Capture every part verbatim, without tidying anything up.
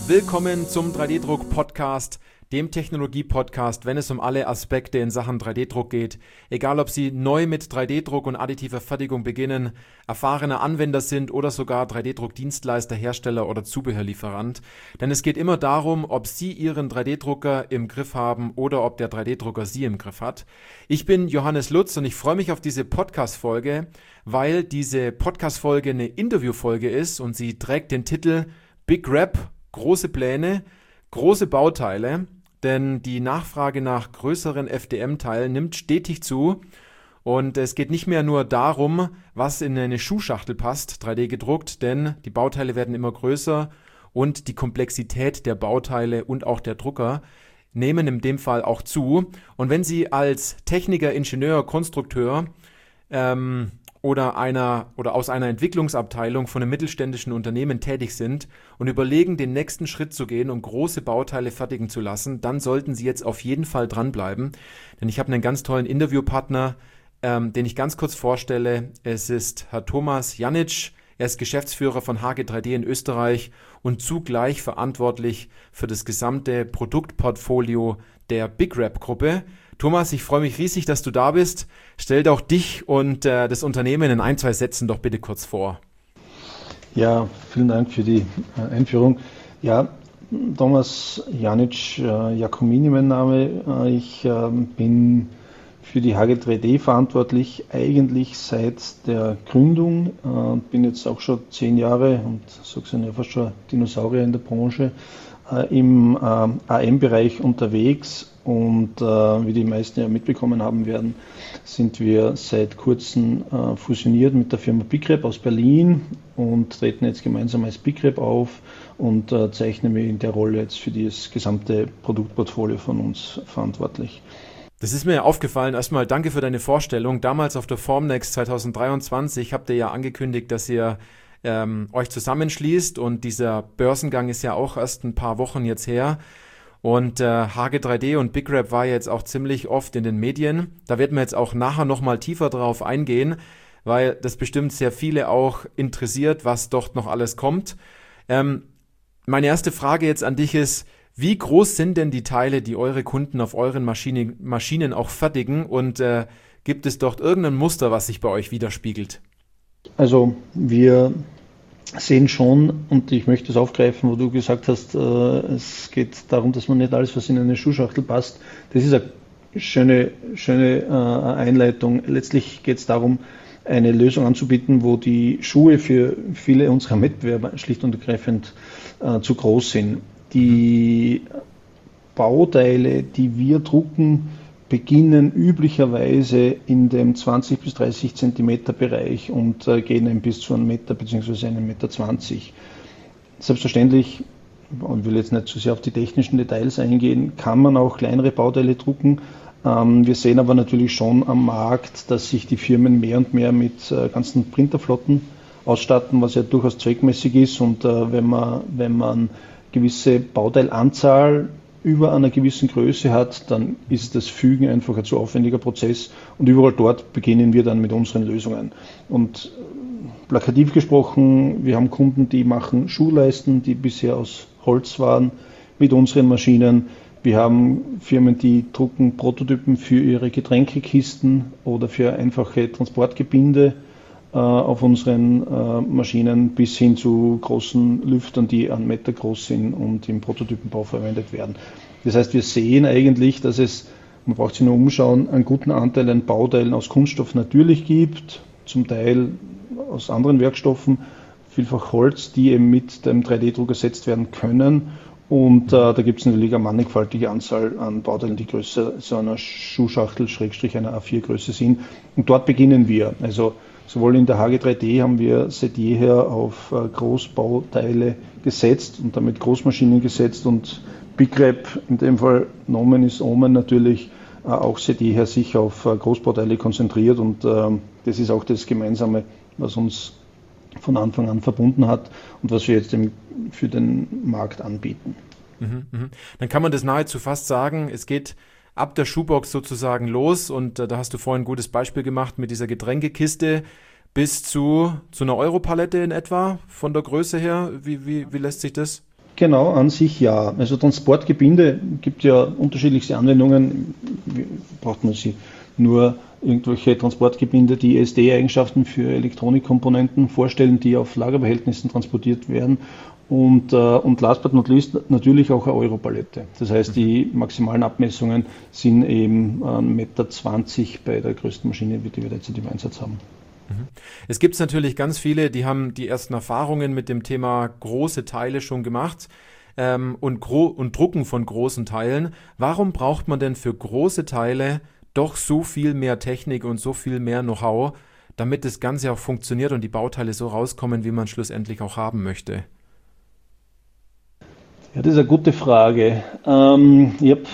Willkommen zum drei D-Druck-Podcast, dem Technologie-Podcast, wenn es um alle Aspekte in Sachen drei D-Druck geht. Egal, ob Sie neu mit drei D-Druck und additiver Fertigung beginnen, erfahrene Anwender sind oder sogar drei D-Druck-Dienstleister, Hersteller oder Zubehörlieferant. Denn es geht immer darum, ob Sie Ihren drei D-Drucker im Griff haben oder ob der drei D-Drucker Sie im Griff hat. Ich bin Johannes Lutz und ich freue mich auf diese Podcast-Folge, weil diese Podcast-Folge eine Interview-Folge ist und sie trägt den Titel Big Rep, große Pläne, große Bauteile. Denn die Nachfrage nach größeren F D M-Teilen nimmt stetig zu und es geht nicht mehr nur darum, was in eine Schuhschachtel passt, drei D gedruckt, denn die Bauteile werden immer größer und die Komplexität der Bauteile und auch der Drucker nehmen in dem Fall auch zu. Und wenn Sie als Techniker, Ingenieur, Konstrukteur ähm, oder einer oder aus einer Entwicklungsabteilung von einem mittelständischen Unternehmen tätig sind und überlegen, den nächsten Schritt zu gehen, um große Bauteile fertigen zu lassen, dann sollten Sie jetzt auf jeden Fall dranbleiben. Denn ich habe einen ganz tollen Interviewpartner, ähm, den ich ganz kurz vorstelle. Es ist Herr Thomas Janic. Er ist Geschäftsführer von H G drei D in Österreich und zugleich verantwortlich für das gesamte Produktportfolio der Big Rep Gruppe. Thomas, ich freue mich riesig, dass du da bist. Stell doch dich und äh, das Unternehmen in ein, zwei Sätzen doch bitte kurz vor. Ja, vielen Dank für die äh, Einführung. Ja, Thomas Janic, äh, Jacomini mein Name. Äh, ich äh, bin für die H G drei D verantwortlich, eigentlich seit der Gründung. Äh, bin jetzt auch schon zehn Jahre und sozusagen ja fast schon Dinosaurier in der Branche äh, im äh, A M-Bereich unterwegs. Und äh, wie die meisten ja mitbekommen haben werden, sind wir seit kurzem äh, fusioniert mit der Firma Big Rep aus Berlin und treten jetzt gemeinsam als Big Rep auf und äh, zeichnen wir in der Rolle jetzt für das gesamte Produktportfolio von uns verantwortlich. Das ist mir aufgefallen. Erstmal danke für deine Vorstellung. Damals auf der Formnext zwanzig dreiundzwanzig habt ihr ja angekündigt, dass ihr ähm, euch zusammenschließt und dieser Börsengang ist ja auch erst ein paar Wochen jetzt her. Und äh, H G drei D und Big Rep war jetzt auch ziemlich oft in den Medien. Da werden wir jetzt auch nachher nochmal tiefer drauf eingehen, weil das bestimmt sehr viele auch interessiert, was dort noch alles kommt. Ähm, meine erste Frage jetzt an dich ist, wie groß sind denn die Teile, die eure Kunden auf euren Maschinen, Maschinen auch fertigen? Und äh, gibt es dort irgendein Muster, was sich bei euch widerspiegelt? Also wir sehen schon, und ich möchte es aufgreifen, wo du gesagt hast, äh, es geht darum, dass man nicht alles, was in eine Schuhschachtel passt. Das ist eine schöne, schöne äh, Einleitung. Letztlich geht es darum, eine Lösung anzubieten, wo die Schuhe für viele unserer Mitbewerber schlicht und ergreifend äh, zu groß sind. Die Bauteile, die wir drucken, beginnen üblicherweise in dem zwanzig bis dreißig Zentimeter Bereich und äh, gehen dann bis zu einem Meter bzw. einem Meter zwanzig. Selbstverständlich, ich will jetzt nicht zu sehr auf die technischen Details eingehen, kann man auch kleinere Bauteile drucken. Ähm, wir sehen aber natürlich schon am Markt, dass sich die Firmen mehr und mehr mit äh, ganzen Printerflotten ausstatten, was ja durchaus zweckmäßig ist. Und äh, wenn man, wenn man gewisse Bauteilanzahl über einer gewissen Größe hat, dann ist das Fügen einfach ein zu aufwendiger Prozess und überall dort beginnen wir dann mit unseren Lösungen. Und plakativ gesprochen, wir haben Kunden, die machen Schuhleisten, die bisher aus Holz waren, mit unseren Maschinen. Wir haben Firmen, die drucken Prototypen für ihre Getränkekisten oder für einfache Transportgebinde äh, auf unseren äh, Maschinen bis hin zu großen Lüftern, die einen Meter groß sind und im Prototypenbau verwendet werden. Das heißt, wir sehen eigentlich, dass es, man braucht sich nur umschauen, einen guten Anteil an Bauteilen aus Kunststoff natürlich gibt, zum Teil aus anderen Werkstoffen, vielfach Holz, die eben mit dem drei D-Druck ersetzt werden können. Und äh, da gibt es natürlich eine mannigfaltige Anzahl an Bauteilen, die größer so einer Schuhschachtel, Schrägstrich einer A vier Größe sind. Und dort beginnen wir. Also sowohl in der H G drei D haben wir seit jeher auf äh, Großbauteile gesetzt und damit Großmaschinen gesetzt und Big Rep, in dem Fall Nomen ist Omen natürlich, äh, auch seit jeher sich auf äh, Großbauteile konzentriert und äh, das ist auch das Gemeinsame, was uns von Anfang an verbunden hat und was wir jetzt für den Markt anbieten. Mhm, mh. Dann kann man das nahezu fast sagen, es geht ab der Schuhbox sozusagen los und äh, da hast du vorhin ein gutes Beispiel gemacht mit dieser Getränkekiste bis zu, zu einer Europalette in etwa von der Größe her. Wie, wie, wie lässt sich das? Genau, an sich ja. Also Transportgebinde gibt ja unterschiedlichste Anwendungen. Braucht man sie nur irgendwelche Transportgebinde, die E S D-Eigenschaften für Elektronikkomponenten vorstellen, die auf Lagerbehältnissen transportiert werden. Und, äh, und last but not least natürlich auch eine Europalette. Das heißt, die maximalen Abmessungen sind eben ein Meter zwanzig bei der größten Maschine, die wir derzeit im Einsatz haben. Es gibt natürlich ganz viele, die haben die ersten Erfahrungen mit dem Thema große Teile schon gemacht ähm, und, gro- und Drucken von großen Teilen. Warum braucht man denn für große Teile doch so viel mehr Technik und so viel mehr Know-how, damit das Ganze auch funktioniert und die Bauteile so rauskommen, wie man schlussendlich auch haben möchte? Ja, das ist eine gute Frage. Ähm, ich habe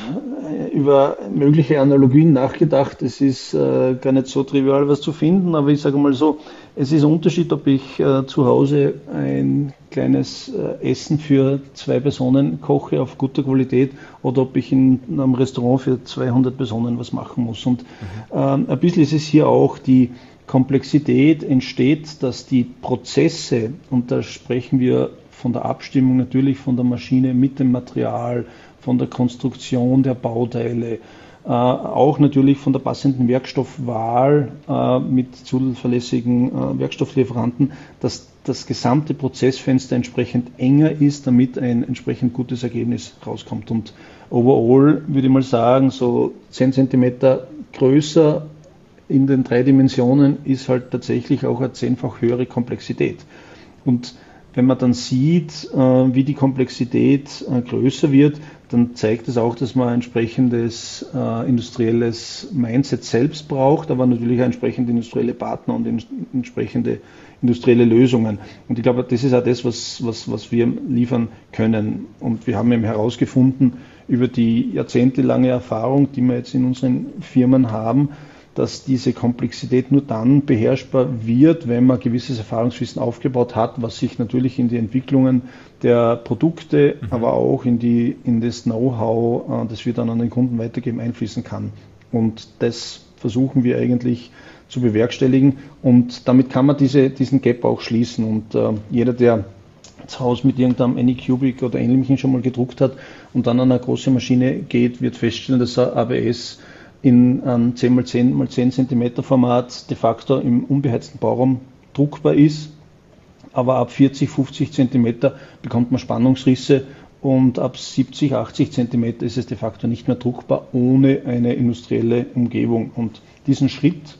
über mögliche Analogien nachgedacht. Es ist äh, gar nicht so trivial, was zu finden, aber ich sage mal so, es ist ein Unterschied, ob ich äh, zu Hause ein kleines äh, Essen für zwei Personen koche auf guter Qualität oder ob ich in einem Restaurant für zweihundert Personen was machen muss. Und mhm. ähm, ein bisschen ist es hier auch, die Komplexität entsteht, dass die Prozesse, und da sprechen wir von der Abstimmung natürlich von der Maschine mit dem Material, von der Konstruktion der Bauteile, äh, auch natürlich von der passenden Werkstoffwahl äh, mit zuverlässigen äh, Werkstofflieferanten, dass das gesamte Prozessfenster entsprechend enger ist, damit ein entsprechend gutes Ergebnis rauskommt. Und overall würde ich mal sagen, so zehn Zentimeter größer in den drei Dimensionen ist halt tatsächlich auch eine zehnfach höhere Komplexität. Und wenn man dann sieht, wie die Komplexität größer wird, dann zeigt es auch, dass man ein entsprechendes industrielles Mindset selbst braucht, aber natürlich auch entsprechende industrielle Partner und entsprechende industrielle Lösungen. Und ich glaube, das ist auch das, was, was, was wir liefern können. Und wir haben eben herausgefunden, über die jahrzehntelange Erfahrung, die wir jetzt in unseren Firmen haben, dass diese Komplexität nur dann beherrschbar wird, wenn man gewisses Erfahrungswissen aufgebaut hat, was sich natürlich in die Entwicklungen der Produkte, mhm. aber auch in, die, in das Know-how, das wir dann an den Kunden weitergeben, einfließen kann. Und das versuchen wir eigentlich zu bewerkstelligen und damit kann man diese, diesen Gap auch schließen. Und äh, jeder, der zu Hause mit irgendeinem Anycubic oder Ähnlichem schon mal gedruckt hat und dann an eine große Maschine geht, wird feststellen, dass er A B S in einem zehn mal zehn mal zehn Zentimeter Format de facto im unbeheizten Bauraum druckbar ist, aber ab vierzig, fünfzig Zentimeter bekommt man Spannungsrisse und ab siebzig, achtzig Zentimeter ist es de facto nicht mehr druckbar ohne eine industrielle Umgebung. Und diesen Schritt,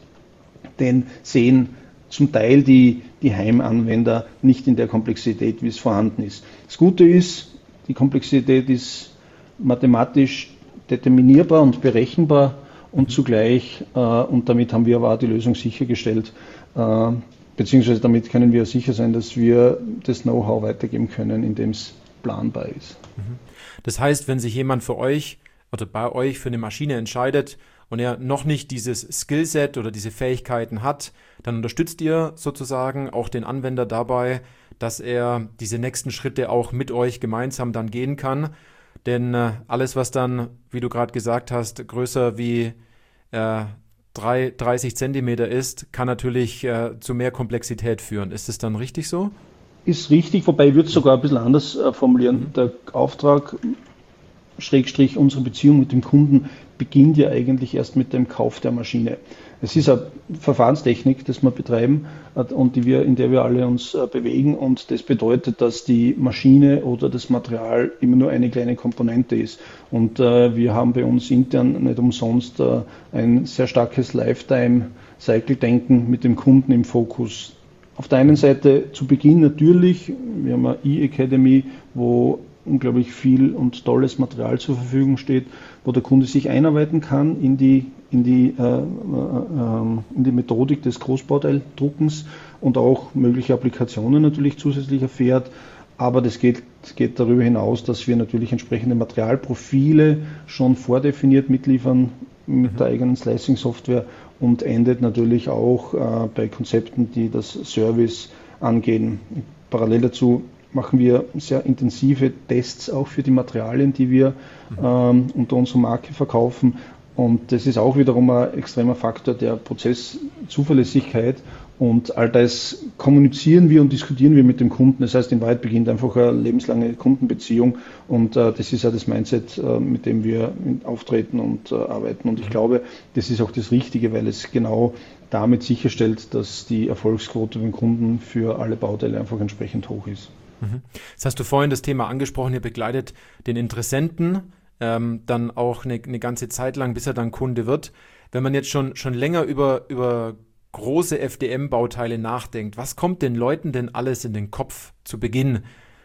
den sehen zum Teil die, die Heimanwender nicht in der Komplexität, wie es vorhanden ist. Das Gute ist, die Komplexität ist mathematisch determinierbar und berechenbar und zugleich, äh, und damit haben wir aber auch die Lösung sichergestellt, äh, beziehungsweise damit können wir sicher sein, dass wir das Know-how weitergeben können, indem es planbar ist. Das heißt, wenn sich jemand für euch oder bei euch für eine Maschine entscheidet und er noch nicht dieses Skillset oder diese Fähigkeiten hat, dann unterstützt ihr sozusagen auch den Anwender dabei, dass er diese nächsten Schritte auch mit euch gemeinsam dann gehen kann. Denn äh, alles, was dann, wie du gerade gesagt hast, größer wie äh, dreißig Zentimeter ist, kann natürlich äh, zu mehr Komplexität führen. Ist das dann richtig so? Ist richtig, wobei ich würde es sogar ein bisschen anders äh, formulieren. Mhm. Der Auftrag, Schrägstrich, unsere Beziehung mit dem Kunden beginnt ja eigentlich erst mit dem Kauf der Maschine. Es ist eine Verfahrenstechnik, das wir betreiben und die wir, in der wir alle uns bewegen, und das bedeutet, dass die Maschine oder das Material immer nur eine kleine Komponente ist. Und äh, wir haben bei uns intern nicht umsonst äh, ein sehr starkes Lifetime-Cycle-Denken mit dem Kunden im Fokus. Auf der einen Seite zu Beginn natürlich, wir haben eine E-Academy, wo unglaublich viel und tolles Material zur Verfügung steht, wo der Kunde sich einarbeiten kann in die, in die, äh, äh, in die Methodik des Großbauteildruckens und auch mögliche Applikationen natürlich zusätzlich erfährt. Aber das geht, das geht darüber hinaus, dass wir natürlich entsprechende Materialprofile schon vordefiniert mitliefern mit mhm. der eigenen Slicing-Software und endet natürlich auch äh, bei Konzepten, die das Service angehen. Parallel dazu machen wir sehr intensive Tests auch für die Materialien, die wir ähm, unter unserer Marke verkaufen. Und das ist auch wiederum ein extremer Faktor der Prozesszuverlässigkeit Und all das kommunizieren wir und diskutieren wir mit dem Kunden. Das heißt, in Wahrheit beginnt einfach eine lebenslange Kundenbeziehung und äh, das ist ja das Mindset, äh, mit dem wir auftreten und äh, arbeiten. Und ich glaube, das ist auch das Richtige, weil es genau damit sicherstellt, dass die Erfolgsquote beim Kunden für alle Bauteile einfach entsprechend hoch ist. Jetzt hast du vorhin das Thema angesprochen, ihr begleitet den Interessenten ähm, dann auch eine, eine ganze Zeit lang, bis er dann Kunde wird. Wenn man jetzt schon, schon länger über, über große F D M-Bauteile nachdenkt, was kommt den Leuten denn alles in den Kopf zu Beginn?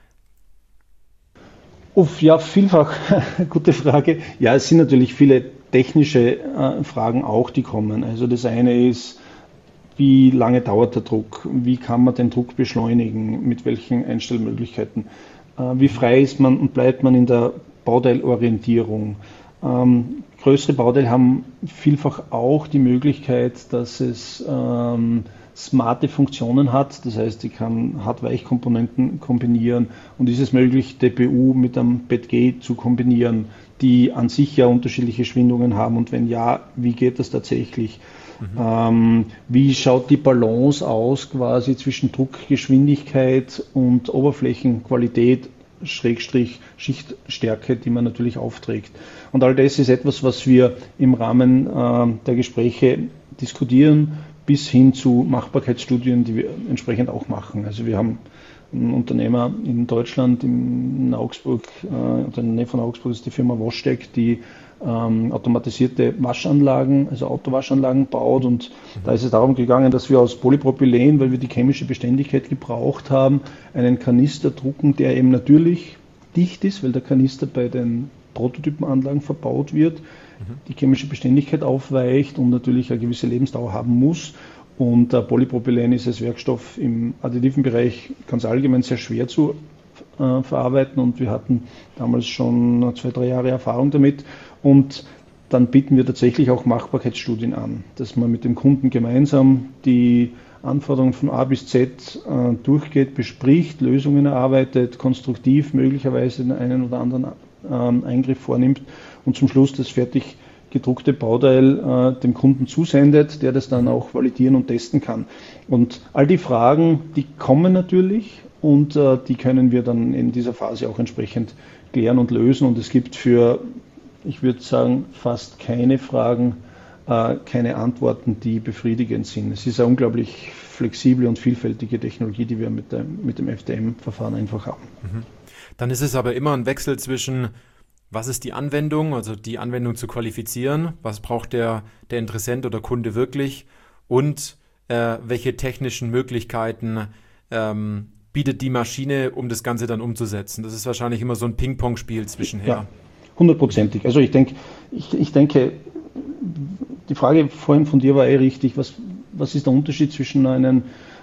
Uff, ja, vielfach. Gute Frage. Ja, es sind natürlich viele technische äh, Fragen auch, die kommen. Also das eine ist, wie lange dauert der Druck? Wie kann man den Druck beschleunigen? Mit welchen Einstellmöglichkeiten? Äh, wie frei ist man und bleibt man in der Bauteilorientierung? Ähm, größere Bauteile haben vielfach auch die Möglichkeit, dass es ähm, smarte Funktionen hat. Das heißt, ich kann Hart-Weich-Komponenten kombinieren und ist es möglich, D P U mit einem B E T G zu kombinieren, die an sich ja unterschiedliche Schwingungen haben und wenn ja, wie geht das tatsächlich? Mhm. Ähm, wie schaut die Balance aus quasi zwischen Druckgeschwindigkeit und Oberflächenqualität Schrägstrich Schichtstärke, die man natürlich aufträgt. Und all das ist etwas, was wir im Rahmen äh, der Gespräche diskutieren, bis hin zu Machbarkeitsstudien, die wir entsprechend auch machen. Also wir haben einen Unternehmer in Deutschland, in Augsburg, äh, oder in der Nähe von Augsburg ist die Firma Wostek, die ähm, automatisierte Waschanlagen, also Autowaschanlagen baut und mhm. da ist es darum gegangen, dass wir aus Polypropylen, weil wir die chemische Beständigkeit gebraucht haben, einen Kanister drucken, der eben natürlich dicht ist, weil der Kanister bei den Prototypenanlagen verbaut wird, mhm. die chemische Beständigkeit aufweicht und natürlich eine gewisse Lebensdauer haben muss. Und äh, Polypropylen ist als Werkstoff im additiven Bereich ganz allgemein sehr schwer zu äh, verarbeiten und wir hatten damals schon zwei, drei Jahre Erfahrung damit. Und dann bieten wir tatsächlich auch Machbarkeitsstudien an, dass man mit dem Kunden gemeinsam die Anforderungen von A bis Z äh, durchgeht, bespricht, Lösungen erarbeitet, konstruktiv möglicherweise den einen oder anderen äh, Eingriff vornimmt und zum Schluss das fertig gedruckte Bauteil äh, dem Kunden zusendet, der das dann auch validieren und testen kann. Und all die Fragen, die kommen natürlich und äh, die können wir dann in dieser Phase auch entsprechend klären und lösen. Und es gibt für, ich würde sagen, fast keine Fragen, äh, keine Antworten, die befriedigend sind. Es ist eine unglaublich flexible und vielfältige Technologie, die wir mit dem, mit dem F D M-Verfahren einfach haben. Mhm. Dann ist es aber immer ein Wechsel zwischen, was ist die Anwendung, also die Anwendung zu qualifizieren, was braucht der, der Interessent oder Kunde wirklich und äh, welche technischen Möglichkeiten ähm, bietet die Maschine, um das Ganze dann umzusetzen. Das ist wahrscheinlich immer so ein Ping-Pong-Spiel zwischenher. Ja, hundertprozentig. Also ich denke, ich, ich denke, die Frage vorhin von dir war eh richtig, was, was ist der Unterschied zwischen einem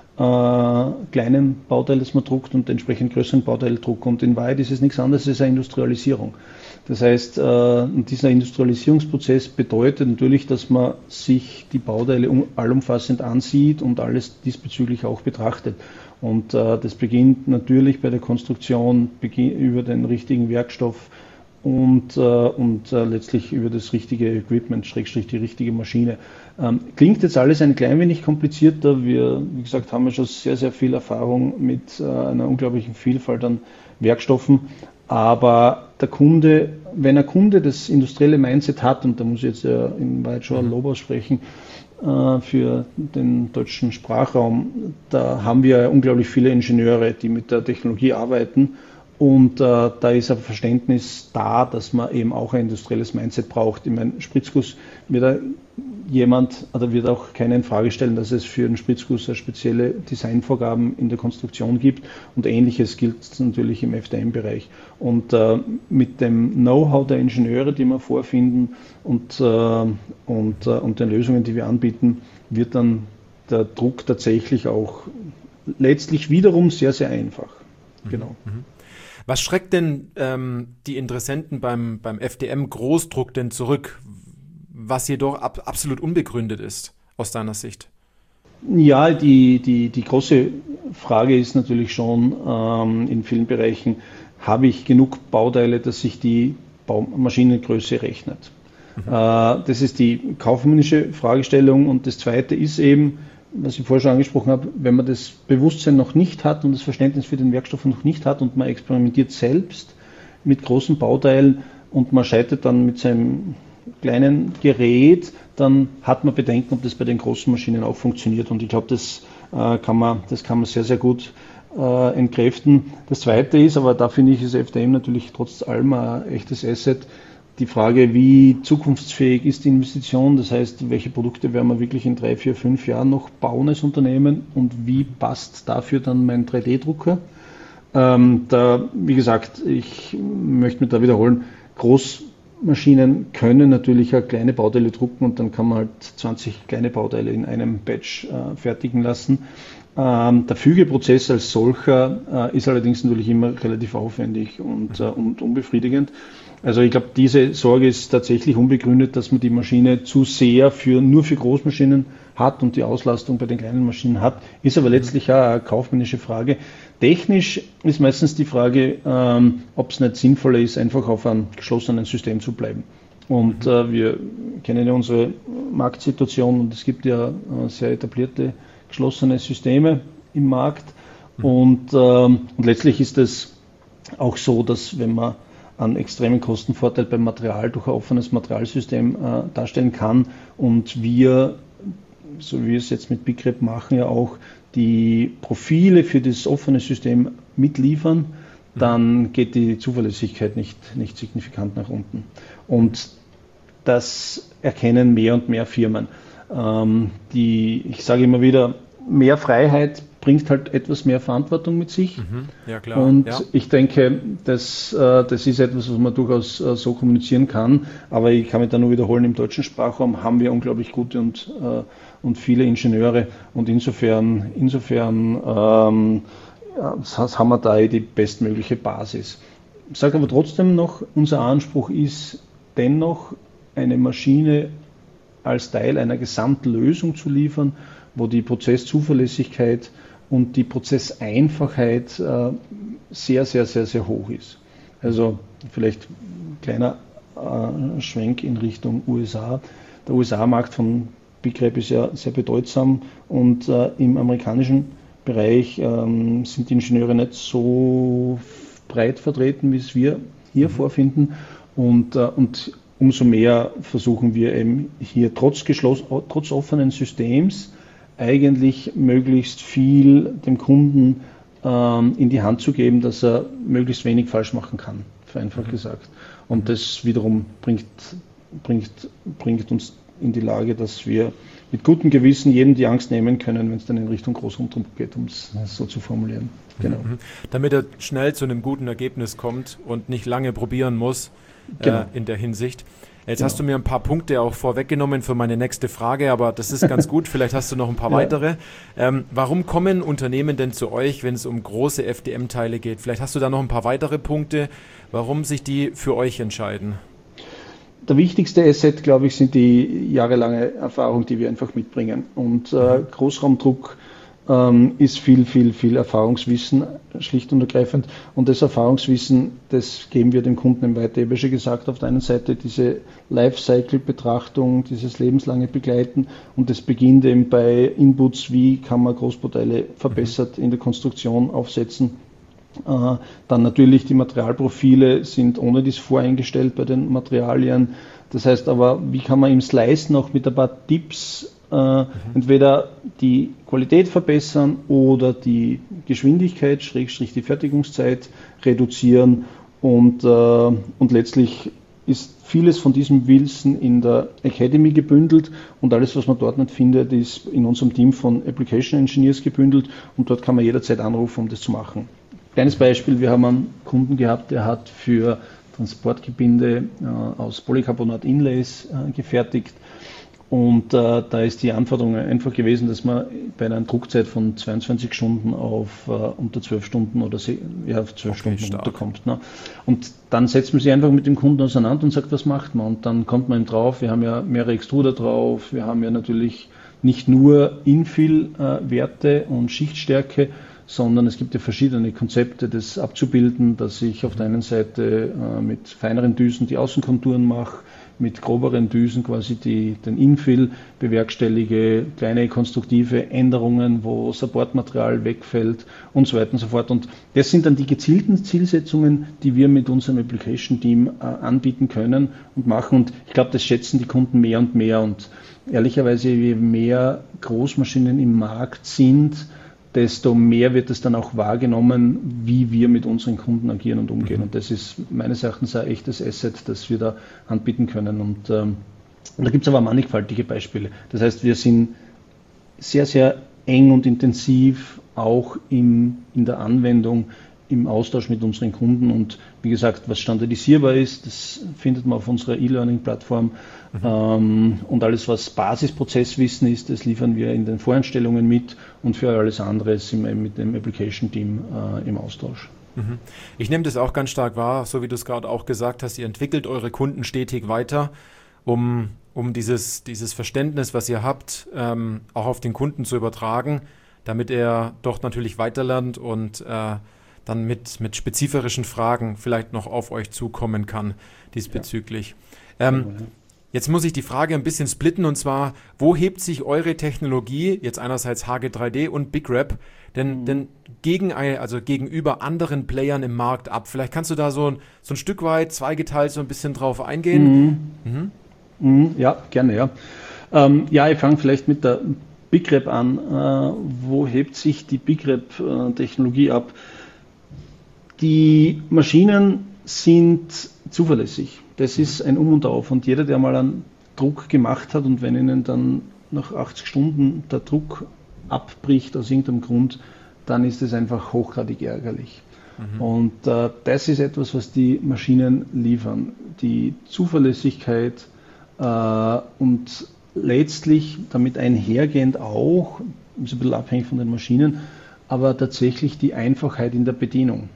äh, kleinen Bauteil, das man druckt und entsprechend größeren Bauteildruck. Und in Wahrheit ist es nichts anderes als eine Industrialisierung. Das heißt, äh, dieser Industrialisierungsprozess bedeutet natürlich, dass man sich die Bauteile um, allumfassend ansieht und alles diesbezüglich auch betrachtet. Und äh, das beginnt natürlich bei der Konstruktion beginn, über den richtigen Werkstoff und, äh, und äh, letztlich über das richtige Equipment, Schrägstrich die richtige Maschine. Ähm, klingt jetzt alles ein klein wenig komplizierter. Wir, wie gesagt, haben ja schon sehr, sehr viel Erfahrung mit äh, einer unglaublichen Vielfalt an Werkstoffen. Aber der Kunde, wenn ein Kunde das industrielle Mindset hat, und da muss ich jetzt ja in Wahrheit schon ein Lob aussprechen, äh, für den deutschen Sprachraum, da haben wir unglaublich viele Ingenieure, die mit der Technologie arbeiten. Und äh, da ist ein Verständnis da, dass man eben auch ein industrielles Mindset braucht. Ich meine, Spritzguss wird da jemand, oder wird auch keiner in Frage stellen, dass es für den Spritzguss spezielle Designvorgaben in der Konstruktion gibt. Und Ähnliches gilt natürlich im F D M-Bereich. Und äh, mit dem Know-how der Ingenieure, die wir vorfinden und, äh, und, äh, und den Lösungen, die wir anbieten, wird dann der Druck tatsächlich auch letztlich wiederum sehr, sehr einfach. Mhm. Genau. Mhm. Was schreckt denn ähm, die Interessenten beim, beim F D M-Großdruck denn zurück, was jedoch ab, absolut unbegründet ist, aus deiner Sicht? Ja, die, die, die große Frage ist natürlich schon ähm, in vielen Bereichen, habe ich genug Bauteile, dass sich die Bau- Maschinengröße rechnet? Mhm. Äh, das ist die kaufmännische Fragestellung und das zweite ist eben, was ich vorher schon angesprochen habe, wenn man das Bewusstsein noch nicht hat und das Verständnis für den Werkstoff noch nicht hat und man experimentiert selbst mit großen Bauteilen und man scheitert dann mit seinem kleinen Gerät, dann hat man Bedenken, ob das bei den großen Maschinen auch funktioniert. Und ich glaube, das, äh, kann man, das kann man sehr, sehr gut äh, entkräften. Das Zweite ist, aber da finde ich, ist F D M natürlich trotz allem ein echtes Asset, die Frage, wie zukunftsfähig ist die Investition, das heißt, welche Produkte werden wir wirklich in drei, vier, fünf Jahren noch bauen als Unternehmen und wie passt dafür dann mein drei D-Drucker? Ähm, da, wie gesagt, ich möchte mich da wiederholen, Großmaschinen können natürlich auch kleine Bauteile drucken und dann kann man halt zwanzig kleine Bauteile in einem Batch äh, fertigen lassen. Ähm, der Fügeprozess als solcher äh, ist allerdings natürlich immer relativ aufwendig und, äh, und unbefriedigend. Also ich glaube, diese Sorge ist tatsächlich unbegründet, dass man die Maschine zu sehr für, nur für Großmaschinen hat und die Auslastung bei den kleinen Maschinen hat, ist aber letztlich auch eine kaufmännische Frage. Technisch ist meistens die Frage, ähm, ob es nicht sinnvoller ist, einfach auf einem geschlossenen System zu bleiben. Und äh, wir kennen ja unsere Marktsituation und es gibt ja äh, sehr etablierte geschlossene Systeme im Markt. Und, ähm, und letztlich ist es auch so, dass wenn man einen extremen Kostenvorteil beim Material durch ein offenes Materialsystem äh, darstellen kann und wir, so wie wir es jetzt mit BigRep machen, ja auch die Profile für das offene System mitliefern, dann geht die Zuverlässigkeit nicht, nicht signifikant nach unten. Und das erkennen mehr und mehr Firmen. Ähm, die, ich sage immer wieder, mehr Freiheit bringt halt etwas mehr Verantwortung mit sich. Mhm. Ja, klar. Und ja. ich denke, das, äh, das ist etwas, was man durchaus äh, so kommunizieren kann. Aber ich kann mich da nur wiederholen, im deutschen Sprachraum haben wir unglaublich gute und, äh, und viele Ingenieure. Und insofern, insofern ähm, ja, haben wir da die bestmögliche Basis. Ich sage aber trotzdem noch, unser Anspruch ist dennoch, eine Maschine als Teil einer Gesamtlösung zu liefern, wo die Prozesszuverlässigkeit und die Prozesseinfachheit äh, sehr, sehr, sehr, sehr hoch ist. Also vielleicht ein kleiner äh, Schwenk in Richtung U S A. Der U S A-Markt von BigRep ist ja sehr bedeutsam und äh, im amerikanischen Bereich ähm, sind die Ingenieure nicht so breit vertreten, wie es wir hier vorfinden. Und, äh, und umso mehr versuchen wir eben hier trotz, geschloss, trotz offenen Systems eigentlich möglichst viel dem Kunden ähm, in die Hand zu geben, dass er möglichst wenig falsch machen kann, vereinfacht gesagt. Und das wiederum bringt, bringt, bringt uns in die Lage, dass wir mit gutem Gewissen jedem die Angst nehmen können, wenn es dann in Richtung Großumdruck geht, um es so zu formulieren. Genau. Mhm. Damit er schnell zu einem guten Ergebnis kommt und nicht lange probieren muss, genau. äh, in der Hinsicht. Jetzt genau. hast du mir ein paar Punkte auch vorweggenommen für meine nächste Frage, aber das ist ganz gut. Vielleicht hast du noch ein paar ja. weitere. Ähm, warum kommen Unternehmen denn zu euch, wenn es um große F D M-Teile geht? Vielleicht hast du da noch ein paar weitere Punkte, warum sich die für euch entscheiden. Der wichtigste Asset, glaube ich, sind die jahrelange Erfahrung, die wir einfach mitbringen. Und äh, Großraumdruck ähm, ist viel, viel, viel Erfahrungswissen, schlicht und ergreifend. Und das Erfahrungswissen, das geben wir dem Kunden im weiter. Ich habe ja schon gesagt, auf der einen Seite diese Lifecycle-Betrachtung, dieses lebenslange Begleiten und das beginnt eben bei Inputs, wie kann man Großbauteile verbessert in der Konstruktion aufsetzen. Äh, dann natürlich die Materialprofile sind ohne dies voreingestellt bei den Materialien. Das heißt aber, wie kann man im Slice noch mit ein paar Tipps äh, mhm. entweder die Qualität verbessern oder die Geschwindigkeit, Schrägstrich die Fertigungszeit reduzieren und, äh, und letztlich ist vieles von diesem Wissen in der Academy gebündelt und alles, was man dort nicht findet, ist in unserem Team von Application Engineers gebündelt und dort kann man jederzeit anrufen, um das zu machen. Kleines Beispiel, wir haben einen Kunden gehabt, der hat für Transportgebinde äh, aus Polycarbonat Inlays äh, gefertigt und äh, da ist die Anforderung einfach gewesen, dass man bei einer Druckzeit von zweiundzwanzig Stunden auf äh, unter zwölf Stunden oder se- ja, auf zwölf okay, Stunden runterkommt. Ne? Und dann setzt man sich einfach mit dem Kunden auseinander und sagt, was macht man? Und dann kommt man ihm drauf, wir haben ja mehrere Extruder drauf, wir haben ja natürlich nicht nur Infill-Werte und Schichtstärke, sondern es gibt ja verschiedene Konzepte, das abzubilden, dass ich auf der einen Seite äh, mit feineren Düsen die Außenkonturen mache, mit groberen Düsen quasi die, den Infill bewerkstellige, kleine konstruktive Änderungen, wo Supportmaterial wegfällt und so weiter und so fort. Und das sind dann die gezielten Zielsetzungen, die wir mit unserem Application Team äh, anbieten können und machen. Und ich glaube, das schätzen die Kunden mehr und mehr. Und ehrlicherweise, je mehr Großmaschinen im Markt sind, desto mehr wird es dann auch wahrgenommen, wie wir mit unseren Kunden agieren und umgehen. Und das ist meines Erachtens ein echtes Asset, das wir da anbieten können. Und, ähm, und da gibt es aber mannigfaltige Beispiele. Das heißt, wir sind sehr, sehr eng und intensiv auch in, in der Anwendung, im Austausch mit unseren Kunden. Und wie gesagt, was standardisierbar ist, das findet man auf unserer E-Learning-Plattform. Mhm. Ähm, und alles, was Basisprozesswissen ist, das liefern wir in den Voreinstellungen mit. Und für alles andere sind wir mit dem Application-Team äh, im Austausch. Mhm. Ich nehme das auch ganz stark wahr, so wie du es gerade auch gesagt hast. Ihr entwickelt eure Kunden stetig weiter, um, um dieses, dieses Verständnis, was ihr habt, ähm, auch auf den Kunden zu übertragen, damit er doch natürlich weiterlernt und äh, dann mit, mit spezifischen Fragen vielleicht noch auf euch zukommen kann diesbezüglich. Ja. Ähm, jetzt muss ich die Frage ein bisschen splitten, und zwar, wo hebt sich eure Technologie, jetzt einerseits H G drei D und BigRep, denn, mhm. denn gegen ein, also gegenüber anderen Playern im Markt ab? Vielleicht kannst du da so ein, so ein Stück weit zweigeteilt so ein bisschen drauf eingehen? Mhm. Mhm. Mhm. Ja, gerne, ja. Ähm, ja, ich fange vielleicht mit der BigRep an. Äh, wo hebt sich die BigRep-Technologie ab? Die Maschinen sind zuverlässig. Das ist ein Um und Auf. Und jeder, der mal einen Druck gemacht hat und wenn Ihnen dann nach achtzig Stunden der Druck abbricht aus irgendeinem Grund, dann ist es einfach hochgradig ärgerlich. Mhm. Und äh, das ist etwas, was die Maschinen liefern. Die Zuverlässigkeit äh, und letztlich damit einhergehend auch, ist ein bisschen abhängig von den Maschinen, aber tatsächlich die Einfachheit in der Bedienung.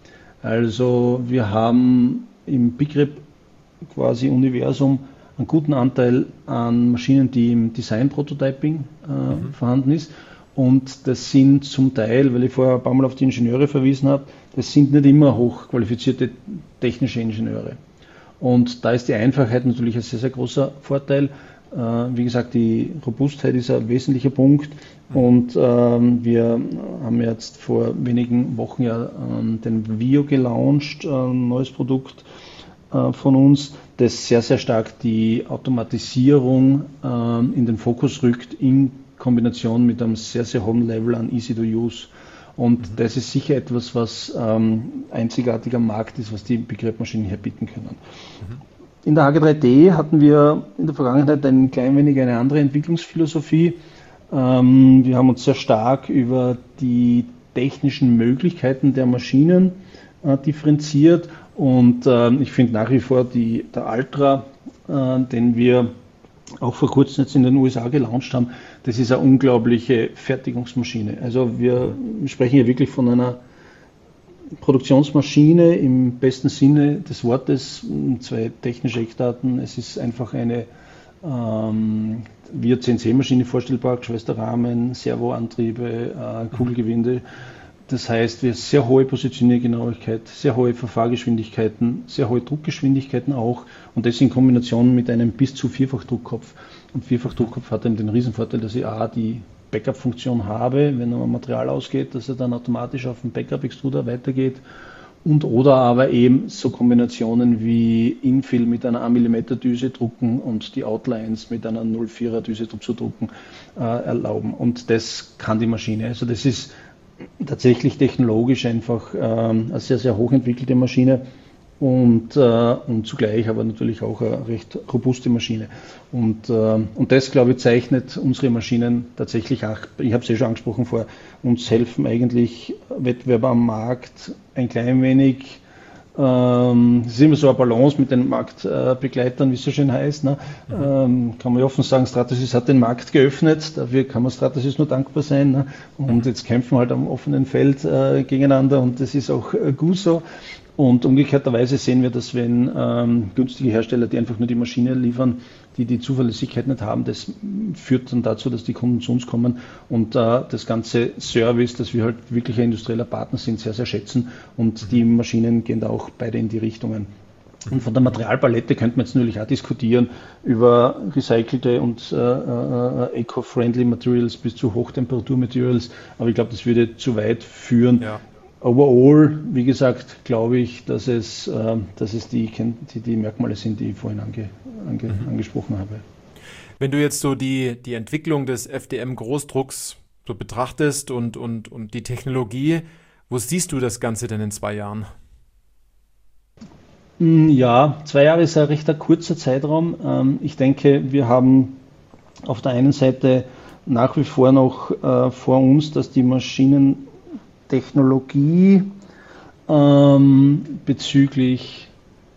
Also wir haben im BigRep quasi Universum einen guten Anteil an Maschinen, die im Design-Prototyping äh, mhm. vorhanden ist. Und das sind zum Teil, weil ich vorher ein paar Mal auf die Ingenieure verwiesen habe, das sind nicht immer hochqualifizierte technische Ingenieure. Und da ist die Einfachheit natürlich ein sehr, sehr großer Vorteil. Äh, wie gesagt, die Robustheit ist ein wesentlicher Punkt. Und ähm, wir haben jetzt vor wenigen Wochen ja ähm, den Vio gelauncht, äh, ein neues Produkt äh, von uns, das sehr, sehr stark die Automatisierung äh, in den Fokus rückt, in Kombination mit einem sehr, sehr hohen Level an Easy to Use. Und mhm. das ist sicher etwas, was ähm, einzigartig am Markt ist, was die BigRep-Maschinen hier bieten können. Mhm. In der H G drei D hatten wir in der Vergangenheit ein klein wenig eine andere Entwicklungsphilosophie. Ähm, wir haben uns sehr stark über die technischen Möglichkeiten der Maschinen äh, differenziert und äh, ich finde nach wie vor die, der Ultra, äh, den wir auch vor kurzem jetzt in den U S A gelauncht haben, das ist eine unglaubliche Fertigungsmaschine. Also wir sprechen hier wirklich von einer Produktionsmaschine im besten Sinne des Wortes, zwei technische Eckdaten. Es ist einfach eine ähm, via C N C-Maschine vorstellbar, geschweißter Rahmen, Servoantriebe, äh, Kugelgewinde. Das heißt, wir haben sehr hohe Positioniergenauigkeit, sehr hohe Verfahrgeschwindigkeiten, sehr hohe Druckgeschwindigkeiten auch und das in Kombination mit einem bis zu Vierfachdruckkopf. Und Vierfachdruckkopf hat eben den Riesenvorteil, dass ich A, die Backup-Funktion habe, wenn ein Material ausgeht, dass er dann automatisch auf den Backup-Extruder weitergeht und oder aber eben so Kombinationen wie Infill mit einer ein Millimeter Düse drucken und die Outlines mit einer null Komma vierer Düse zu drucken äh, erlauben. Und das kann die Maschine. Also das ist tatsächlich technologisch einfach ähm, eine sehr, sehr hochentwickelte Maschine und, äh, und zugleich aber natürlich auch eine recht robuste Maschine. Und, äh, und das, glaube ich, zeichnet unsere Maschinen tatsächlich auch, ich habe es ja schon angesprochen vor, uns helfen eigentlich Wettbewerber am Markt ein klein wenig. Ähm, es ist immer so eine Balance mit den Marktbegleitern, wie es so schön heißt. Ne? Mhm. Ähm, kann man ja offen sagen, Stratasys hat den Markt geöffnet, dafür kann man Stratasys nur dankbar sein. Ne? Und jetzt kämpfen wir halt am offenen Feld äh, gegeneinander und das ist auch äh, gut so. Und umgekehrterweise sehen wir, dass wenn ähm, günstige Hersteller, die einfach nur die Maschine liefern, die die Zuverlässigkeit nicht haben, das führt dann dazu, dass die Kunden zu uns kommen und äh, das ganze Service, dass wir halt wirklich ein industrieller Partner sind, sehr, sehr schätzen und die Maschinen gehen da auch beide in die Richtungen. Und von der Materialpalette könnte man jetzt natürlich auch diskutieren über recycelte und äh, äh, eco-friendly Materials bis zu Hochtemperatur-Materials, aber ich glaube, das würde zu weit führen. Ja. Overall, wie gesagt, glaube ich, dass es, äh, dass es die, die, die Merkmale sind, die ich vorhin ange, ange, mhm. angesprochen habe. Wenn du jetzt so die, die Entwicklung des F D M-Großdrucks so betrachtest und, und, und die Technologie, wo siehst du das Ganze denn in zwei Jahren? Ja, zwei Jahre ist ein recht kurzer Zeitraum. Ich denke, wir haben auf der einen Seite nach wie vor noch vor uns, dass die Maschinentechnologie bezüglich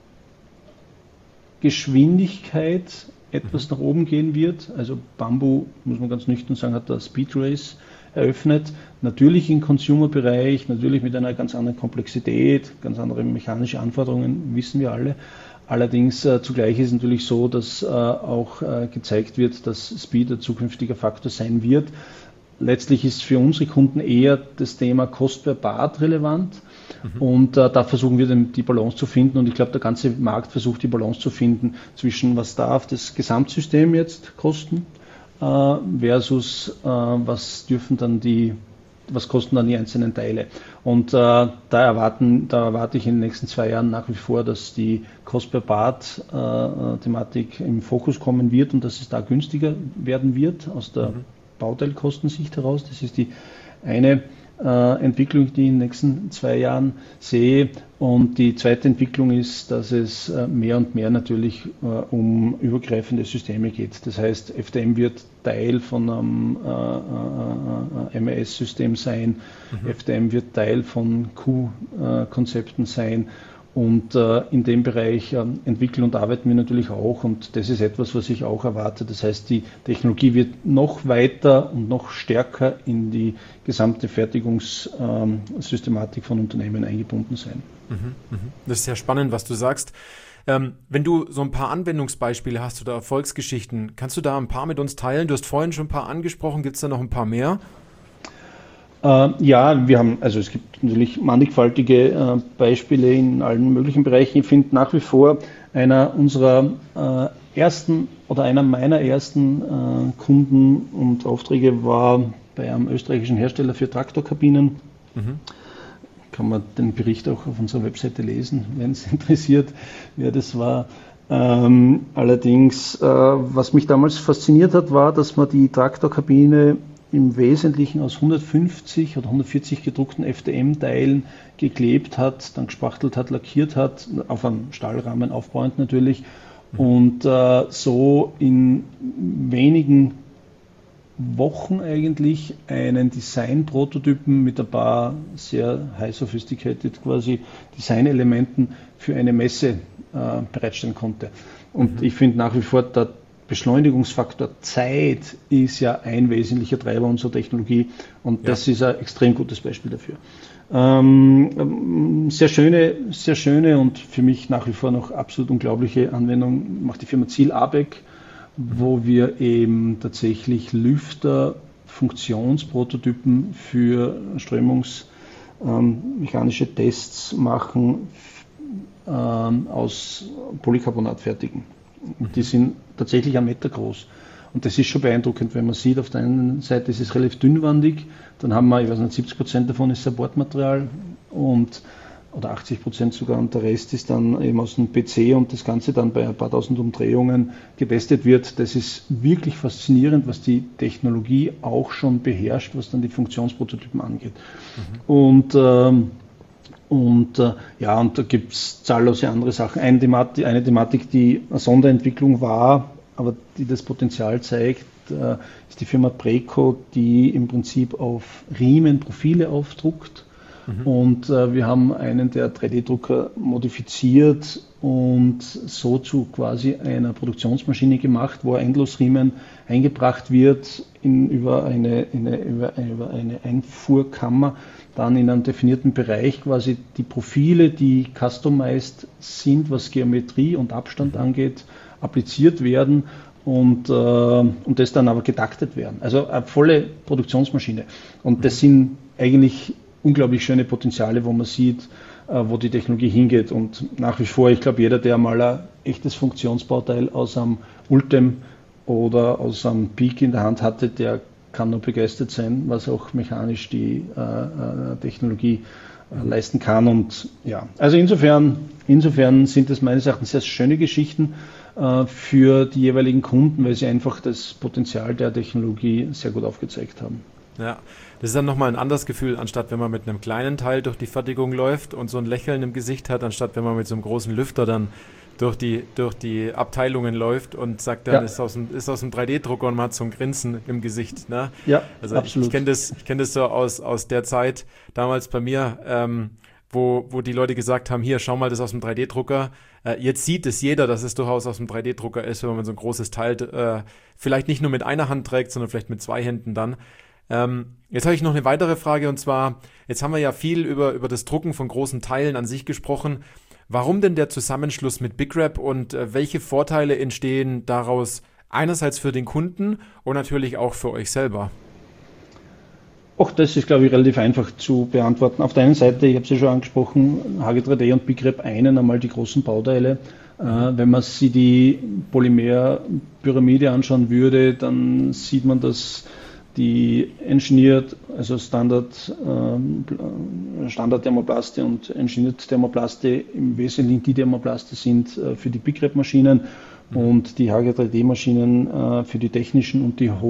Geschwindigkeit etwas nach oben gehen wird. Also Bambu, muss man ganz nüchtern sagen, hat da Speed Race eröffnet. Natürlich im Consumer-Bereich, natürlich mit einer ganz anderen Komplexität, ganz andere mechanische Anforderungen, wissen wir alle. Allerdings äh, zugleich ist es natürlich so, dass äh, auch äh, gezeigt wird, dass Speed ein zukünftiger Faktor sein wird. Letztlich ist für unsere Kunden eher das Thema Cost per Part relevant. Mhm. Und äh, da versuchen wir dann die Balance zu finden und ich glaube, der ganze Markt versucht die Balance zu finden zwischen was darf das Gesamtsystem jetzt kosten äh, versus äh, was dürfen dann die, was kosten dann die einzelnen Teile. Und äh, da erwarten, da erwarte ich in den nächsten zwei Jahren nach wie vor, dass die Cost per Part äh, Thematik im Fokus kommen wird und dass es da günstiger werden wird aus der mhm. Bauteilkostensicht heraus. Das ist die eine äh, Entwicklung, die ich in den nächsten zwei Jahren sehe. Und die zweite Entwicklung ist, dass es äh, mehr und mehr natürlich äh, um übergreifende Systeme geht. Das heißt, F D M wird Teil von einem äh, äh, M E S-System sein. Mhm. F D M wird Teil von Q-Konzepten sein. Und äh, in dem Bereich äh, entwickeln und arbeiten wir natürlich auch und das ist etwas, was ich auch erwarte. Das heißt, die Technologie wird noch weiter und noch stärker in die gesamte Fertigungssystematik ähm, von Unternehmen eingebunden sein. Das ist sehr spannend, was du sagst. Ähm, wenn du so ein paar Anwendungsbeispiele hast oder Erfolgsgeschichten, kannst du da ein paar mit uns teilen? Du hast vorhin schon ein paar angesprochen, gibt es da noch ein paar mehr? Äh, ja, wir haben, also es gibt natürlich mannigfaltige äh, Beispiele in allen möglichen Bereichen. Ich finde nach wie vor einer unserer äh, ersten oder einer meiner ersten äh, Kunden und Aufträge war bei einem österreichischen Hersteller für Traktorkabinen. Mhm. Kann man den Bericht auch auf unserer Webseite lesen, wenn es interessiert, wer das war. Ähm, allerdings, äh, was mich damals fasziniert hat, war, dass man die Traktorkabine im Wesentlichen aus hundertfünfzig oder hundertvierzig gedruckten F D M-Teilen geklebt hat, dann gespachtelt hat, lackiert hat, auf einem Stahlrahmen aufbauend natürlich und äh, so in wenigen Wochen eigentlich einen Design-Prototypen mit ein paar sehr high sophisticated quasi Designelementen für eine Messe äh, bereitstellen konnte. Und mhm. ich finde nach wie vor, der Beschleunigungsfaktor Zeit ist ja ein wesentlicher Treiber unserer Technologie und ja. das ist ein extrem gutes Beispiel dafür. Ähm, sehr schöne, sehr schöne und für mich nach wie vor noch absolut unglaubliche Anwendung macht die Firma Ziel Abeck, wo wir eben tatsächlich Lüfter, Funktionsprototypen für strömungsmechanische ähm, Tests machen, ähm, aus Polycarbonat fertigen. Und die sind tatsächlich einen Meter groß. Und das ist schon beeindruckend, wenn man sieht, auf der einen Seite ist es relativ dünnwandig, dann haben wir, ich weiß nicht, siebzig Prozent davon ist Supportmaterial und oder achtzig Prozent sogar und der Rest ist dann eben aus dem P C und das Ganze dann bei ein paar tausend Umdrehungen getestet wird. Das ist wirklich faszinierend, was die Technologie auch schon beherrscht, was dann die Funktionsprototypen angeht. Mhm. Und ähm, Und äh, ja, und da gibt es zahllose andere Sachen. Eine Thematik, eine Thematik, die eine Sonderentwicklung war, aber die das Potenzial zeigt, äh, ist die Firma Preco, die im Prinzip auf Riemen Profile aufdruckt. Mhm. Und äh, wir haben einen der drei D-Drucker modifiziert und so zu quasi einer Produktionsmaschine gemacht, wo ein Endlosriemen eingebracht wird in, über, eine, eine, über, eine, über eine Einfuhrkammer, dann in einem definierten Bereich quasi die Profile, die customized sind, was Geometrie und Abstand mhm. angeht, appliziert werden und, äh, und das dann aber getaktet werden. Also eine volle Produktionsmaschine. Und das sind eigentlich unglaublich schöne Potenziale, wo man sieht, wo die Technologie hingeht. Und nach wie vor, ich glaube, jeder, der mal ein echtes Funktionsbauteil aus einem Ultem oder aus einem Peak in der Hand hatte, der kann nur begeistert sein, was auch mechanisch die äh, Technologie äh, leisten kann. Und ja, also insofern, insofern sind das meines Erachtens sehr schöne Geschichten äh, für die jeweiligen Kunden, weil sie einfach das Potenzial der Technologie sehr gut aufgezeigt haben. Ja, das ist dann nochmal ein anderes Gefühl, anstatt wenn man mit einem kleinen Teil durch die Fertigung läuft und so ein Lächeln im Gesicht hat, anstatt wenn man mit so einem großen Lüfter dann durch die, durch die Abteilungen läuft und sagt dann, ja. ist, aus dem, ist aus dem drei D-Drucker und man hat so ein Grinsen im Gesicht. Ne? Ja, also absolut. Ich, ich kenne das, ich kenn das so aus, aus der Zeit damals bei mir, ähm, wo, wo die Leute gesagt haben, hier, schau mal, das ist aus dem drei D-Drucker. Äh, jetzt sieht es jeder, dass es durchaus aus dem drei D-Drucker ist, wenn man so ein großes Teil äh, vielleicht nicht nur mit einer Hand trägt, sondern vielleicht mit zwei Händen dann. Ähm, jetzt habe ich noch eine weitere Frage, und zwar, jetzt haben wir ja viel über, über das Drucken von großen Teilen an sich gesprochen. Warum denn der Zusammenschluss mit BigRep und äh, welche Vorteile entstehen daraus einerseits für den Kunden und natürlich auch für euch selber? Auch das ist, glaube ich, relativ einfach zu beantworten. Auf der einen Seite, ich habe es ja schon angesprochen, H G drei D und BigRep einen einmal die großen Bauteile. Äh, wenn man sich die Polymerpyramide anschauen würde, dann sieht man, dass die Engineered, also Standard, äh, Standard-Thermoplaste und Engineered Thermoplaste im Wesentlichen die Thermoplaste sind äh, für die BigRep-Maschinen mhm. und die H G drei D-Maschinen äh, für die technischen und die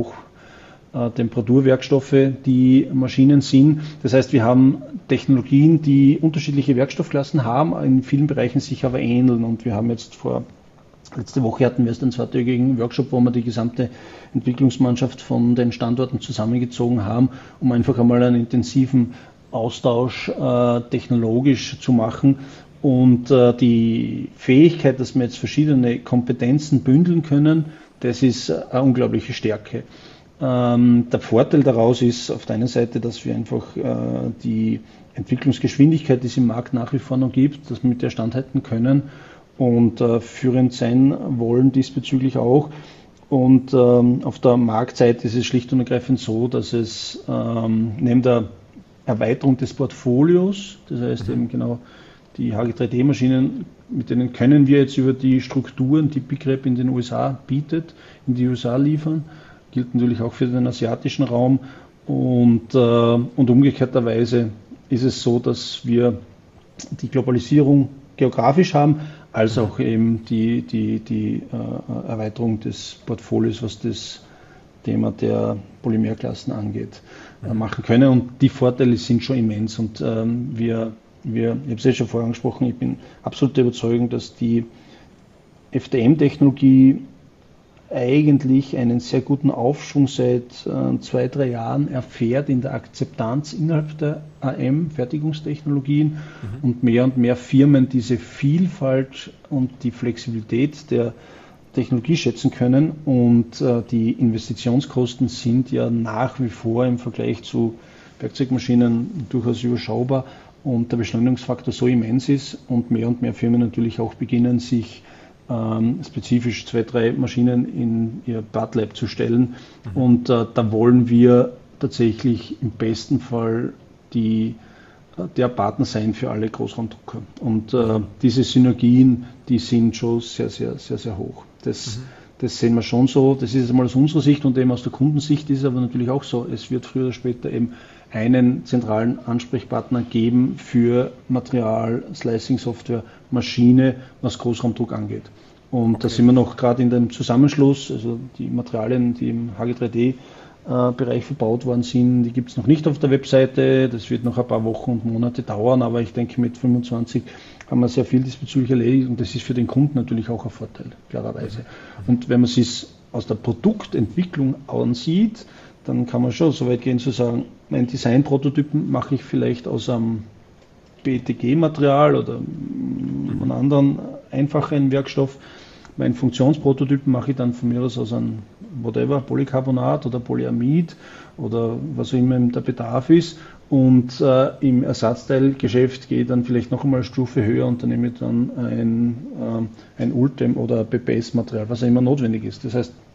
Hochtemperaturwerkstoffe, die Maschinen sind. Das heißt, wir haben Technologien, die unterschiedliche Werkstoffklassen haben, in vielen Bereichen sich aber ähneln. Und wir haben jetzt vor Letzte Woche hatten wir erst einen zweitägigen Workshop, wo wir die gesamte Entwicklungsmannschaft von den Standorten zusammengezogen haben, um einfach einmal einen intensiven Austausch äh, technologisch zu machen. Und äh, die Fähigkeit, dass wir jetzt verschiedene Kompetenzen bündeln können, das ist eine unglaubliche Stärke. Ähm, der Vorteil daraus ist auf der einen Seite, dass wir einfach äh, die Entwicklungsgeschwindigkeit, die es im Markt nach wie vor noch gibt, dass wir mit der standhalten können und äh, führend sein wollen diesbezüglich auch. Und ähm, auf der Marktseite ist es schlicht und ergreifend so, dass es ähm, neben der Erweiterung des Portfolios, das heißt mhm. eben genau die H G drei D-Maschinen, mit denen können wir jetzt über die Strukturen, die BigRep in den U S A bietet, in die U S A liefern, gilt natürlich auch für den asiatischen Raum. Und, äh, und umgekehrterweise ist es so, dass wir die Globalisierung geografisch haben, als auch eben die, die, die äh, Erweiterung des Portfolios, was das Thema der Polymerklassen angeht, äh, machen können. Und die Vorteile sind schon immens. Und ähm, wir, wir, ich habe es ja schon vorher angesprochen, ich bin absolut der Überzeugung, dass die F D M-Technologie eigentlich einen sehr guten Aufschwung seit äh, zwei, drei Jahren erfährt in der Akzeptanz innerhalb der A M-Fertigungstechnologien mhm. und mehr und mehr Firmen diese Vielfalt und die Flexibilität der Technologie schätzen können. Und äh, die Investitionskosten sind ja nach wie vor im Vergleich zu Werkzeugmaschinen durchaus überschaubar und der Beschleunigungsfaktor so immens ist und mehr und mehr Firmen natürlich auch beginnen, sich spezifisch zwei, drei Maschinen in ihr Partlab zu stellen. Mhm. Und äh, da wollen wir tatsächlich im besten Fall die, äh, der Partner sein für alle Großraumdrucker. Und äh, diese Synergien, die sind schon sehr, sehr, sehr, sehr hoch. Das, mhm. das sehen wir schon so. Das ist einmal aus unserer Sicht und eben aus der Kundensicht ist es aber natürlich auch so. Es wird früher oder später eben einen zentralen Ansprechpartner geben für Material, Slicing-Software, Maschine, was Großraumdruck angeht. Und okay. da sind wir noch gerade in dem Zusammenschluss, also die Materialien, die im H G drei D-Bereich verbaut worden sind, die gibt es noch nicht auf der Webseite. Das wird noch ein paar Wochen und Monate dauern, aber ich denke, mit fünfundzwanzig haben wir sehr viel diesbezüglich erledigt und das ist für den Kunden natürlich auch ein Vorteil, klarerweise. Und wenn man es sich aus der Produktentwicklung ansieht, dann kann man schon so weit gehen zu sagen, mein Designprototypen mache ich vielleicht aus einem B T G-Material oder einem anderen einfachen Werkstoff. Meinen Funktionsprototypen mache ich dann von mir aus aus einem whatever, Polycarbonat oder Polyamid oder was auch immer der Bedarf ist. Und äh, im Ersatzteilgeschäft gehe ich dann vielleicht noch einmal eine Stufe höher und dann nehme ich dann ein, äh, ein Ultem oder B P S-Material, was auch immer notwendig ist. Das heißt,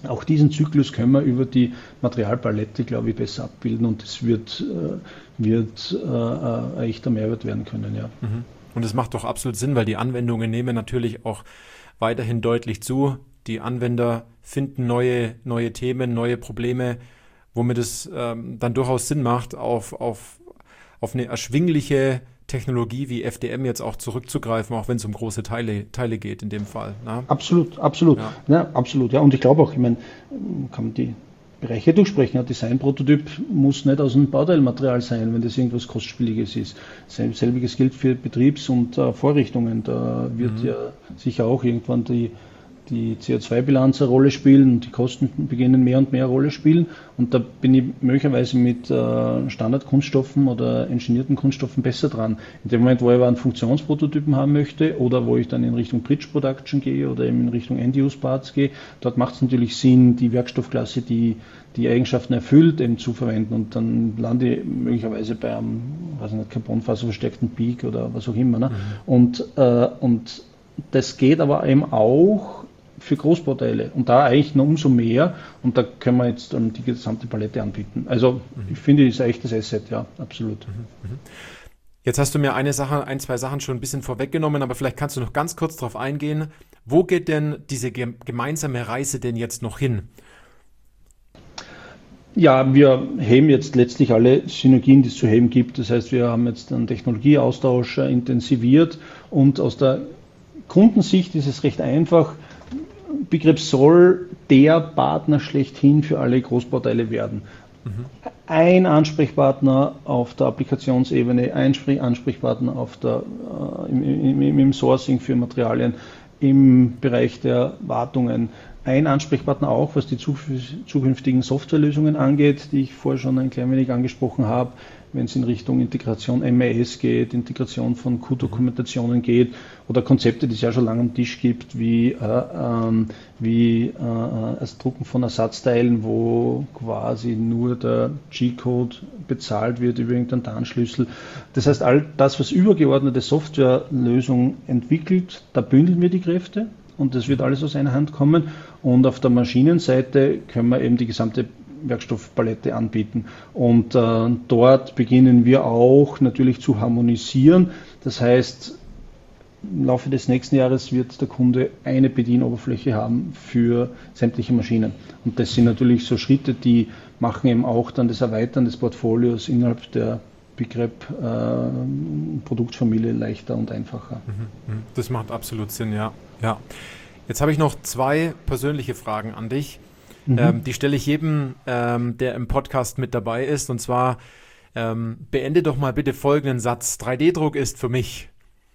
auch diesen Zyklus können wir über die Materialpalette, glaube ich, besser abbilden und es wird, wird äh, ein echter Mehrwert werden können. Ja. Und es macht doch absolut Sinn, weil die Anwendungen nehmen natürlich auch weiterhin deutlich zu. Die Anwender finden neue, neue Themen, neue Probleme, womit es ähm, dann durchaus Sinn macht, auf, auf, auf eine erschwingliche Technologie wie F D M jetzt auch zurückzugreifen, auch wenn es um große Teile, Teile geht in dem Fall. Ne? Absolut, absolut. Ja. Ja, absolut. Ja. Und ich glaube auch, ich meine, kann man die Bereiche durchsprechen. Ein Designprototyp muss nicht aus dem Bauteilmaterial sein, wenn das irgendwas Kostspieliges ist. Selbiges gilt für Betriebs- und äh, Vorrichtungen. Da wird mhm. ja sicher auch irgendwann die die C O zwei Bilanz eine Rolle spielen und die Kosten beginnen mehr und mehr eine Rolle spielen. Und da bin ich möglicherweise mit äh, Standardkunststoffen oder engineerten Kunststoffen besser dran. In dem Moment, wo ich aber einen Funktionsprototypen haben möchte oder wo ich dann in Richtung Bridge Production gehe oder eben in Richtung End-Use-Parts gehe, dort macht es natürlich Sinn, die Werkstoffklasse, die die Eigenschaften erfüllt, eben zu verwenden. Und dann lande ich möglicherweise bei einem, weiß ich nicht, carbonfaserverstärkten Peak oder was auch immer. Ne? Mhm. Und, äh, und das geht aber eben auch für Großbauteile und da eigentlich noch umso mehr und da können wir jetzt um, die gesamte Palette anbieten. Also mhm. ich finde, das ist ein echtes Asset, ja, absolut. Mhm. Jetzt hast du mir eine Sache, ein, zwei Sachen schon ein bisschen vorweggenommen, aber vielleicht kannst du noch ganz kurz darauf eingehen. Wo geht denn diese ge- gemeinsame Reise denn jetzt noch hin? Ja, wir heben jetzt letztlich alle Synergien, die es zu heben gibt. Das heißt, wir haben jetzt einen Technologieaustausch äh, intensiviert und aus der Kundensicht ist es recht einfach. Begriff soll der Partner schlechthin für alle Großbauteile werden. Mhm. Ein Ansprechpartner auf der Applikationsebene, ein Ansprechpartner auf der, äh, im, im, im Sourcing für Materialien, im Bereich der Wartungen, ein Ansprechpartner auch, was die zukünftigen Softwarelösungen angeht, die ich vorher schon ein klein wenig angesprochen habe, wenn es in Richtung Integration M I S geht, Integration von Q-Dokumentationen geht oder Konzepte, die es ja schon lange am Tisch gibt, wie, äh, ähm, wie äh, das Drucken von Ersatzteilen, wo quasi nur der G-Code bezahlt wird über irgendeinen TAN-Schlüssel. Das heißt, all das, was übergeordnete Softwarelösungen entwickelt, da bündeln wir die Kräfte. Und das wird alles aus einer Hand kommen. Und auf der Maschinenseite können wir eben die gesamte Werkstoffpalette anbieten. Und äh, dort beginnen wir auch natürlich zu harmonisieren. Das heißt, im Laufe des nächsten Jahres wird der Kunde eine Bedienoberfläche haben für sämtliche Maschinen. Und das sind natürlich so Schritte, die machen eben auch dann das Erweitern des Portfolios innerhalb der Begriff äh, Produktfamilie leichter und einfacher. Das macht absolut Sinn, ja. ja. Jetzt habe ich noch zwei persönliche Fragen an dich. Mhm. Ähm, die stelle ich jedem, ähm, der im Podcast mit dabei ist. Und zwar, ähm, beende doch mal bitte folgenden Satz. drei D Druck ist für mich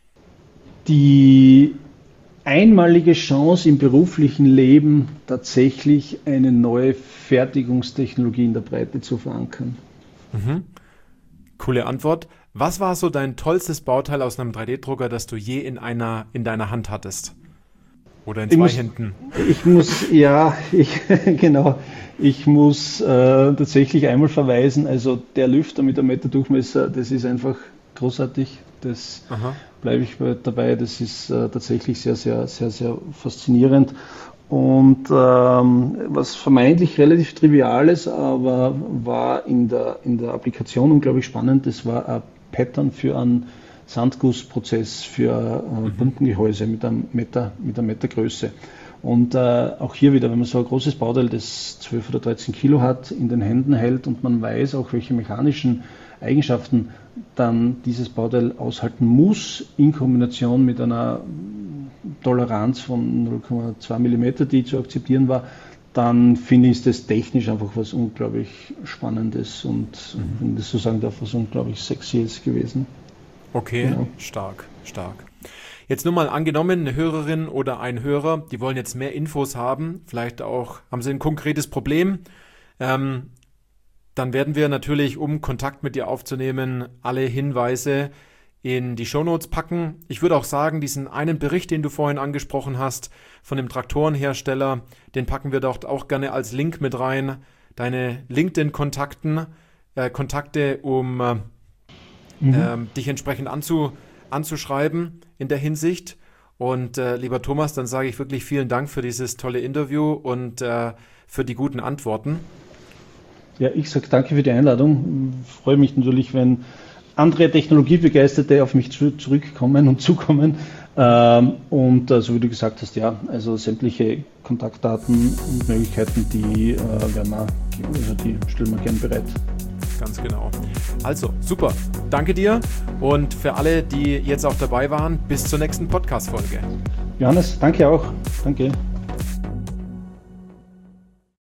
die einmalige Chance im beruflichen Leben, tatsächlich eine neue Fertigungstechnologie in der Breite zu verankern. Mhm. Coole Antwort. Was war so dein tollstes Bauteil aus einem drei D Drucker, das du je in einer in deiner Hand hattest? Oder in zwei ich muss, Händen? Ich muss, ja, ich, genau. Ich muss äh, tatsächlich einmal verweisen, also der Lüfter mit einem Meter Durchmesser, das ist einfach großartig. Das bleibe ich dabei. Das ist äh, tatsächlich sehr, sehr, sehr, sehr faszinierend. Und ähm, was vermeintlich relativ Triviales, aber war in der, in der Applikation unglaublich spannend. Das war ein Pattern für einen Sandgussprozess für äh, Pumpengehäuse mit einem Meter, mit einer Meter Größe. Und äh, auch hier wieder, wenn man so ein großes Bauteil, das zwölf oder dreizehn Kilo hat, in den Händen hält und man weiß auch, welche mechanischen Eigenschaften dann dieses Bauteil aushalten muss, in Kombination mit einer Toleranz von null Komma zwei Millimeter, die zu akzeptieren war, dann finde ich, ist das technisch einfach was unglaublich Spannendes und, mhm. wenn ich das so sagen darf, was unglaublich Sexyes gewesen. Okay, genau. stark, stark. Jetzt nur mal angenommen, eine Hörerin oder ein Hörer, die wollen jetzt mehr Infos haben, vielleicht auch, haben sie ein konkretes Problem, ähm, dann werden wir natürlich, um Kontakt mit dir aufzunehmen, alle Hinweise in die Shownotes packen. Ich würde auch sagen, diesen einen Bericht, den du vorhin angesprochen hast, von dem Traktorenhersteller, den packen wir dort auch gerne als Link mit rein. Deine LinkedIn-Kontakten, äh, Kontakte, um äh, mhm. äh, dich entsprechend anzu, anzuschreiben in der Hinsicht. Und äh, lieber Thomas, dann sage ich wirklich vielen Dank für dieses tolle Interview und äh, für die guten Antworten. Ja, ich sage danke für die Einladung. Ich freue mich natürlich, wenn andere Technologiebegeisterte auf mich zurückkommen und zukommen. Ähm, und äh, so wie du gesagt hast, ja, also sämtliche Kontaktdaten und Möglichkeiten, die, äh, werden wir, also die stellen wir gern bereit. Ganz genau. Also, super. Danke dir und für alle, die jetzt auch dabei waren, bis zur nächsten Podcast-Folge. Johannes, danke auch. Danke.